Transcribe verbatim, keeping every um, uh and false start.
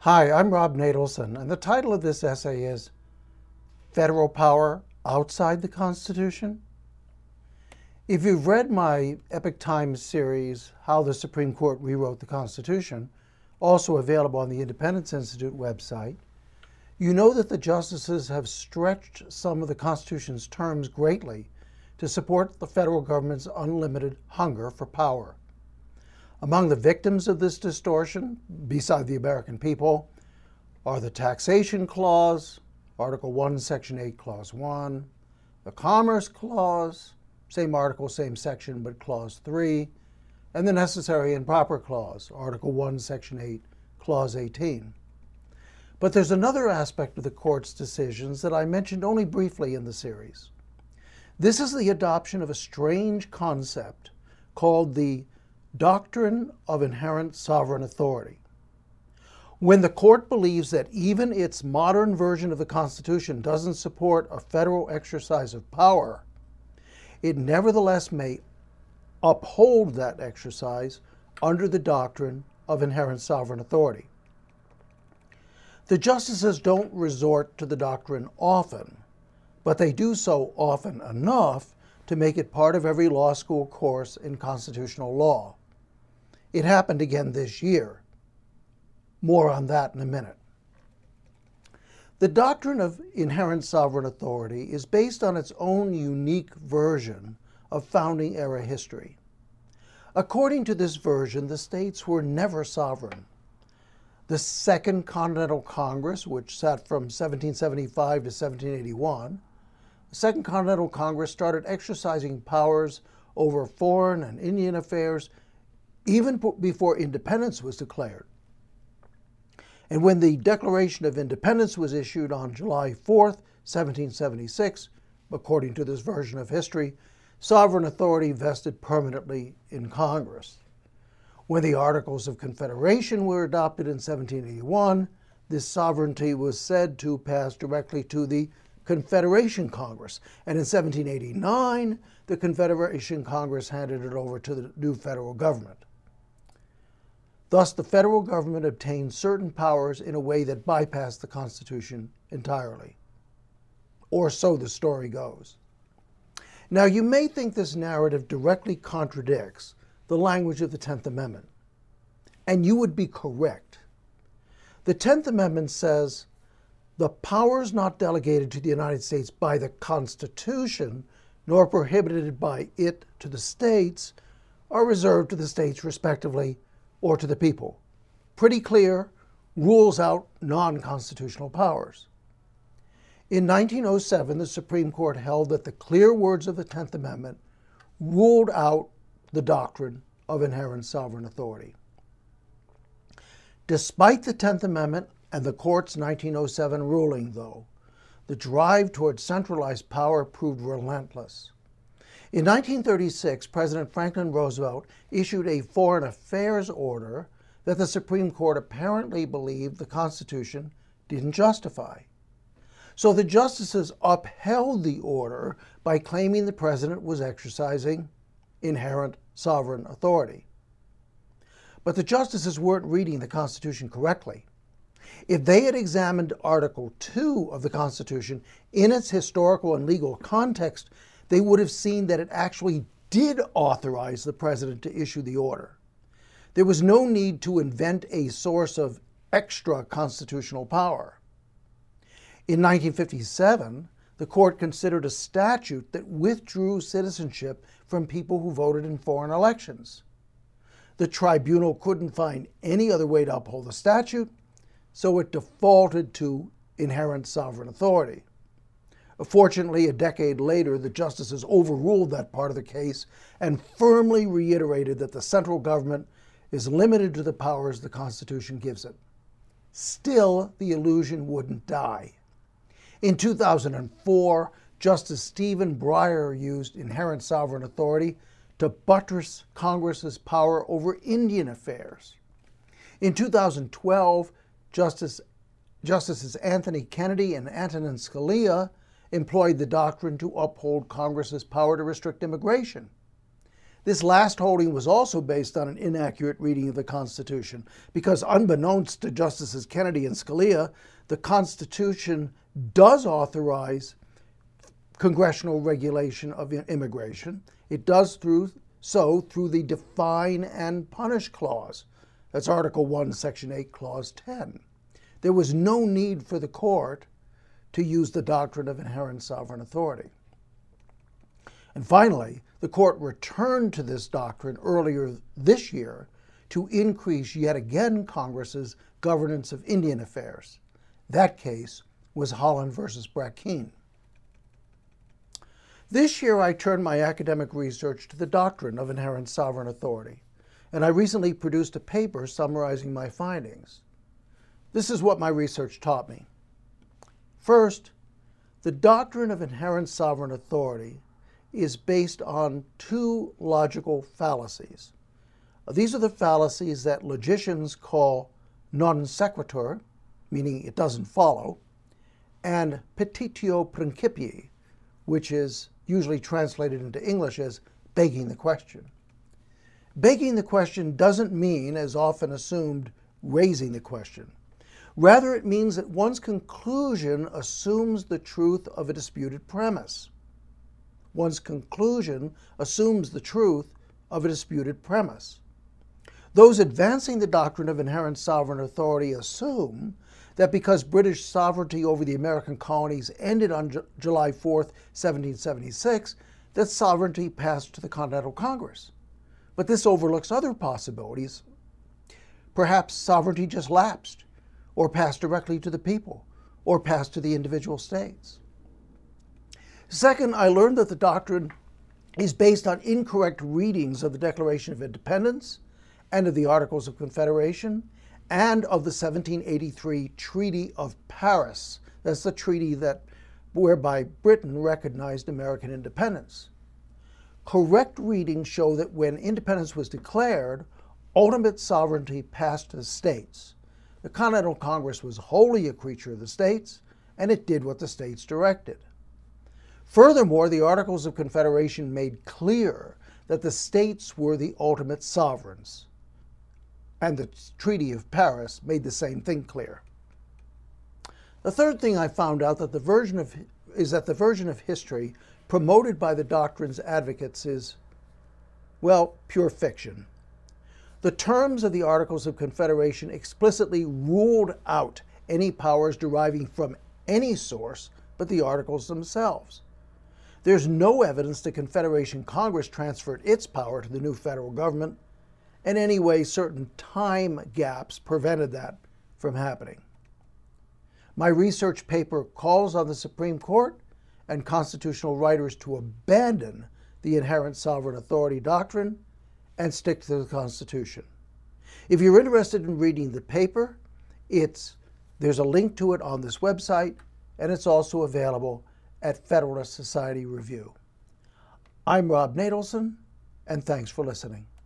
Hi, I'm Rob Natelson, and the title of this essay is Federal Power Outside the Constitution? If you've read my Epoch Times series, How the Supreme Court Rewrote the Constitution, also available on the Independence Institute website, you know that the justices have stretched some of the Constitution's terms greatly to support the federal government's unlimited hunger for power. Among the victims of this distortion, beside the American people, are the Taxation Clause, Article one, Section eight, Clause one, the Commerce Clause, same article, same section, but Clause three, and the Necessary and Proper Clause, Article one, Section eight, Clause eighteen. But there's another aspect of the Court's decisions that I mentioned only briefly in the series. This is the adoption of a strange concept called the Doctrine of Inherent Sovereign Authority. When the Court believes that even its modern version of the Constitution doesn't support a federal exercise of power, it nevertheless may uphold that exercise under the doctrine of inherent sovereign authority. The justices don't resort to the doctrine often, but they do so often enough to make it part of every law school course in constitutional law. It happened again this year. More on that in a minute. The doctrine of inherent sovereign authority is based on its own unique version of founding era history. According to this version, the states were never sovereign. The Second Continental Congress, which sat from seventeen seventy-five to seventeen eighty-one, the Second Continental Congress started exercising powers over foreign and Indian affairs even before independence was declared. And when the Declaration of Independence was issued on July fourth, seventeen seventy-six, according to this version of history, sovereign authority vested permanently in Congress. When the Articles of Confederation were adopted in seventeen eighty-one, this sovereignty was said to pass directly to the Confederation Congress. And in seventeen eighty-nine, the Confederation Congress handed it over to the new federal government. Thus, the federal government obtained certain powers in a way that bypassed the Constitution entirely. Or so the story goes. Now, you may think this narrative directly contradicts the language of the Tenth Amendment, and you would be correct. The Tenth Amendment says, "The powers not delegated to the United States by the Constitution, nor prohibited by it to the states, are reserved to the states respectively, or to the people." Pretty clear, rules out non-constitutional powers. In nineteen oh seven, the Supreme Court held that the clear words of the Tenth Amendment ruled out the doctrine of inherent sovereign authority. Despite the Tenth Amendment and the Court's nineteen oh seven ruling, though, the drive toward centralized power proved relentless. In nineteen thirty-six, President Franklin Roosevelt issued a foreign affairs order that the Supreme Court apparently believed the Constitution didn't justify. So the justices upheld the order by claiming the president was exercising inherent sovereign authority. But the justices weren't reading the Constitution correctly. If they had examined Article two of the Constitution in its historical and legal context, they would have seen that it actually did authorize the president to issue the order. There was no need to invent a source of extra constitutional power. In nineteen fifty-seven, the court considered a statute that withdrew citizenship from people who voted in foreign elections. The tribunal couldn't find any other way to uphold the statute, so it defaulted to inherent sovereign authority. Fortunately, a decade later, the justices overruled that part of the case and firmly reiterated that the central government is limited to the powers the Constitution gives it. Still, the illusion wouldn't die. In two thousand four, Justice Stephen Breyer used inherent sovereign authority to buttress Congress's power over Indian affairs. In two thousand twelve, Justice, Justices Anthony Kennedy and Antonin Scalia employed the doctrine to uphold Congress's power to restrict immigration. This last holding was also based on an inaccurate reading of the Constitution, because unbeknownst to Justices Kennedy and Scalia, the Constitution does authorize congressional regulation of immigration. It does through, so through the Define and Punish Clause. That's Article one, Section eight, Clause ten. There was no need for the court to use the doctrine of inherent sovereign authority. And finally, the court returned to this doctrine earlier this year to increase yet again Congress's governance of Indian affairs. That case was Holland versus Brackeen. This year, I turned my academic research to the doctrine of inherent sovereign authority, and I recently produced a paper summarizing my findings. This is what my research taught me. First, the doctrine of inherent sovereign authority is based on two logical fallacies. These are the fallacies that logicians call non sequitur, meaning it doesn't follow, and petitio principii, which is usually translated into English as begging the question. Begging the question doesn't mean, as often assumed, raising the question. Rather, it means that one's conclusion assumes the truth of a disputed premise. One's conclusion assumes the truth of a disputed premise. Those advancing the doctrine of inherent sovereign authority assume that because British sovereignty over the American colonies ended on Ju- July fourth, seventeen seventy-six, that sovereignty passed to the Continental Congress. But this overlooks other possibilities. Perhaps sovereignty just lapsed, or passed directly to the people, or passed to the individual states. Second, I learned that the doctrine is based on incorrect readings of the Declaration of Independence and of the Articles of Confederation and of the seventeen eighty-three Treaty of Paris. That's the treaty that whereby Britain recognized American independence. Correct readings show that when independence was declared, ultimate sovereignty passed to the states. The Continental Congress was wholly a creature of the states, and it did what the states directed. Furthermore, the Articles of Confederation made clear that the states were the ultimate sovereigns, and the Treaty of Paris made the same thing clear. The third thing I found out that the version of, is that the version of history promoted by the doctrine's advocates is, well, pure fiction. The terms of the Articles of Confederation explicitly ruled out any powers deriving from any source but the Articles themselves. There's no evidence the Confederation Congress transferred its power to the new federal government, and anyway, certain time gaps prevented that from happening. My research paper calls on the Supreme Court and constitutional writers to abandon the inherent sovereign authority doctrine and stick to the Constitution. If you're interested in reading the paper, it's, there's a link to it on this website, and it's also available at Federalist Society Review. I'm Rob Natelson, and thanks for listening.